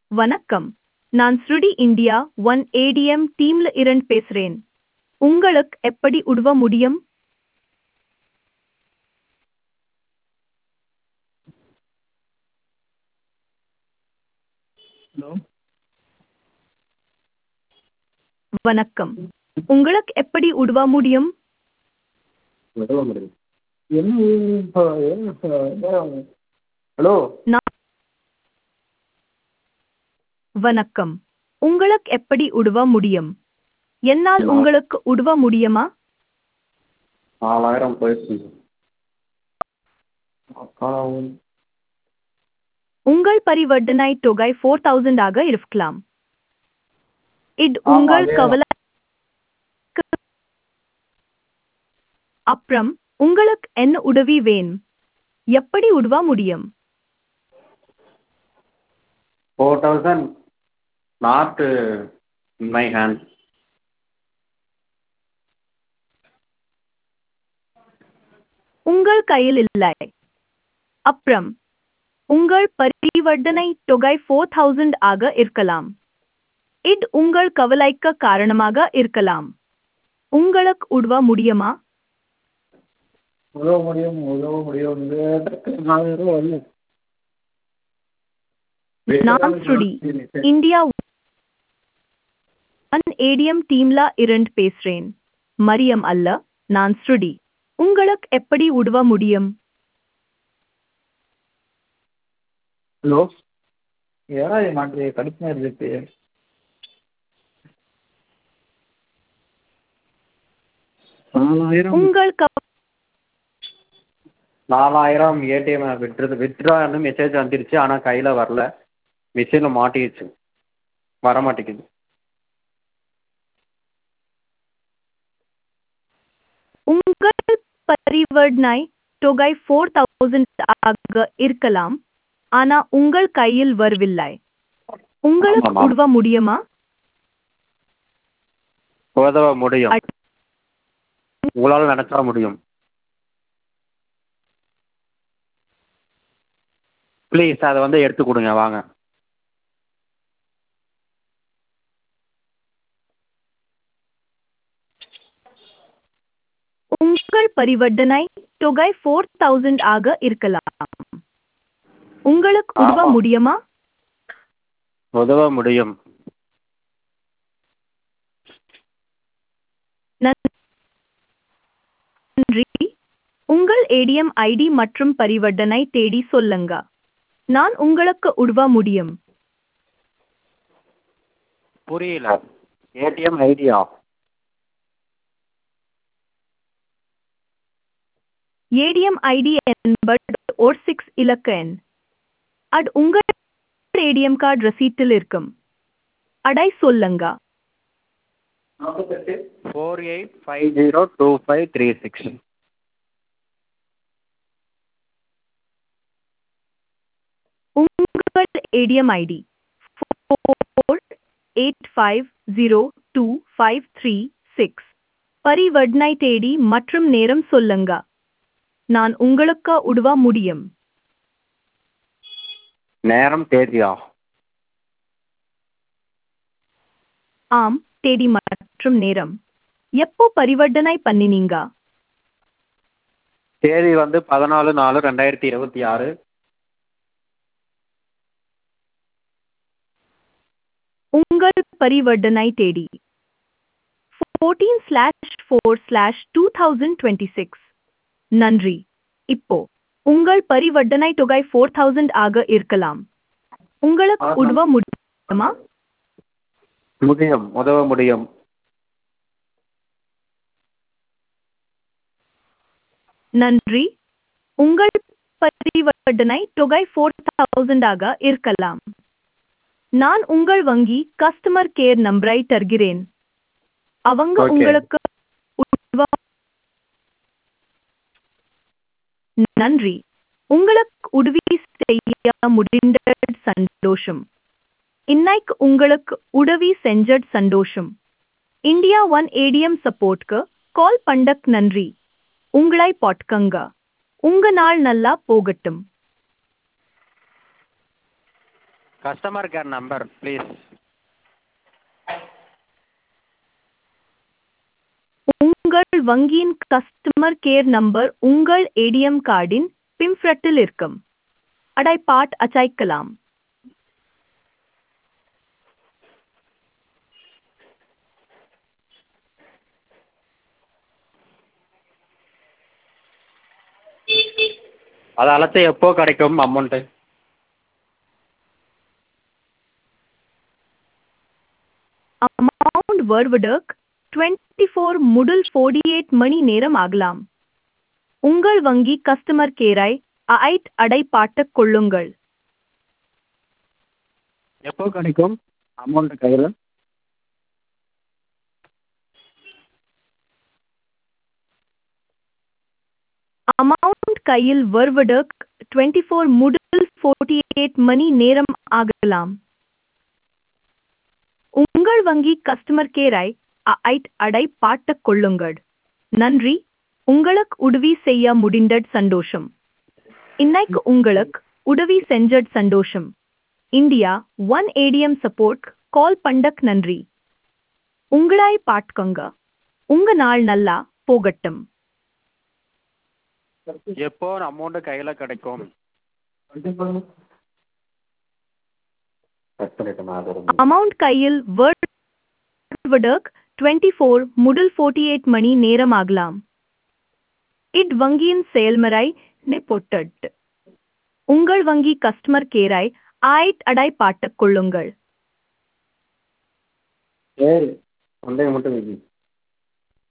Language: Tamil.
வணக்கம். நான் ஸ்ருடி இந்தியா ஒன் ஏடிஎம் டீம்ல இருந்து பேசுறேன். உங்களுக்கு எப்படி உதவ முடியும்? ஹலோ. வணக்கம். உங்களுக்கு எப்படி உதவ முடியும்? உதவ முடியும். என்ன இப்போ என்ன ஹலோ. நான் வணக்கம். உங்களுக்கு எப்படி உதவ முடியும்? என்னால் உங்களுக்கு உதவ முடியுமா? 4000 போயிடுச்சு. உங்கள் பரிவர்த்தனை தொகை 4000 ஆக இருக்கலாம். இது ஆமா, உங்கள் அதேதான். கவலை. அப்புறம் உங்களுக்கு என்ன உதவி வேணும்? எப்படி உதவ முடியும்? 4000 not in my hand. உங்கள் கையில் இல்லை. அப்புறம் உங்கள் பரிவர்த்தனை தொகை 4000 ஆக இருக்கலாம். இது உங்கள் கவலைக்கு காரணமாக இருக்கலாம். உங்களுக்கு உதவ முடியுமா? உதவ முடியும். வரல. நான் ஸ்ருடி இந்தியா ஒன் ஏடிஎம் டீம்ல இருந்து பேசுறேன். மரியம் அல்ல, நான் ஸ்ருடி. உங்களுக்கு எப்படி உதவ முடியும்? ஹலோ. ஏறாது மாட்டேங்குது, கடுப்பாக இருக்கு. உங்கள் 4000 ஏடிஎம் வித்ட்ரான்னு மெசேஜ் வந்துருச்சு. ஆனால் கையில் வரல, மிஷினில் மாட்டிடுச்சு, வர மாட்டேங்குது. உங்கள் பரிவர்த்தனை தொகை 4000 ஆக இருக்கலாம், ஆனா உங்கள் கையில் வரவில்லை. உங்களுக்கு ஆமாம். உதவ முடியுமா? உதவ முடியும். உங்களால் நினைச்சா முடியும். ப்ளீஸ் அதை வந்து எடுத்து கொடுங்க, வாங்க. உங்கள் பரிவர்த்தனை தொகை 4000 ஆக இருக்கலாம். உங்களுக்கு உதவ ஆமாம். முடியுமா? உதவ முடியும். நன்றி. உங்கள் ஏடிஎம் ஐடி மற்றும் பரிவர்த்தனை தேடி சொல்லுங்க. நான் உங்களுக்கு உதவ முடியும். புரியல. ATM idea? ஏடிஎம் ஐடி என்பது ஒரு 6 இலக்க எண். அது உங்கள் ஏடிஎம் கார்டு ரசீட்டில் இருக்கும். அடை சொல்லுங்க. 48502536. உங்கள் ஏடிஎம் ஐடி 48502536. பரிவர்த்தனை தேதி மற்றும் நேரம் சொல்லுங்க. நான் உங்களுக்கு உதவ முடியும். நேரம் தேதியா? ஆம், தேதி மற்றும் நேரம். எப்போ பரிவர்த்தனை பண்ணினீங்க? தேதி வந்து 14/4/2026. உங்கள் பரிவர்த்தனை தேதி 14/4/2026. நன்றி. இப்போ உங்கள் பரிவர்த்தனை தொகை 4000 ஆக இருக்கலாம். உங்களுக்கு உதவ முடியுமா? முடியும். உதவ முடியும். நன்றி. உங்கள் பரிவர்த்தனை தொகை 4000 ஆக இருக்கலாம். நான் உங்கள் வங்கி கஸ்டமர் கேர் நம்பரை தருகிறேன். அவங்க Okay. உங்களுக்கு உதவ. நன்றி. உங்களுக்கு உதவி செய்ய முடிந்தது சந்தோஷம். இன்னைக்கு உங்களுக்கு உதவி செஞ்சது சந்தோஷம். இந்தியா ஒன் ஏடிஎம் சப்போர்ட்க்கு கால் பண்ணக் நன்றி. உங்களை பாட்கங்க. உங்க நாள் நல்லா போகட்டும். Customer care number please. உங்கள் வங்கியின் கஸ்டமர் கேர் நம்பர் உங்கள் ஏடிஎம் கார்டின் பிம்ஃப்ரட்டில் இருக்கும். அடை பாட் அச்சைக்கலாம். அதை அழைச்சா எப்போ கிடைக்கும் அமௌண்ட்டு? அமௌண்ட் வருவதற்கு 24 முதல் 48 மணி நேரம் ஆகலாம். உங்கள் வங்கி கஸ்டமர் கேரை அடை பாட்டுக் கொள்ளுங்கள். எப்போ கிடைக்கும் அமௌண்ட்டு கையில்? அமௌண்ட் கையில் வருவதற்கு 24 முதல் 48 மணி நேரம் ஆகலாம். உங்கள் வங்கி கஸ்டமர் கேரை அடை பாட்டுக் கொள்ளுங்கள். நன்றி, உங்களுக்கு உதவி செய்ய முடிந்தது சந்தோஷம். இன்னைக்கு உங்களுக்கு உதவி செஞ்சது சந்தோஷம். India one ATM support call பண்ணக் நன்றி. உங்களாய் பாட்கங்க. உங்க நாள் நல்லா போகட்டும். எப்போ அமௌண்ட்டு கையில் கிடைக்கும்? அமௌண்ட் கையில் வருவதற்கு 24 முதல் 48 மணி நேரம் ஆகலாம். வங்கியின் செயல்முறை பொட்டட். உங்கள் வங்கி கஸ்டமர் கேரை அடை பாட்டுக் கொள்ளுங்கள். சரி, சந்தேகம் மட்டும்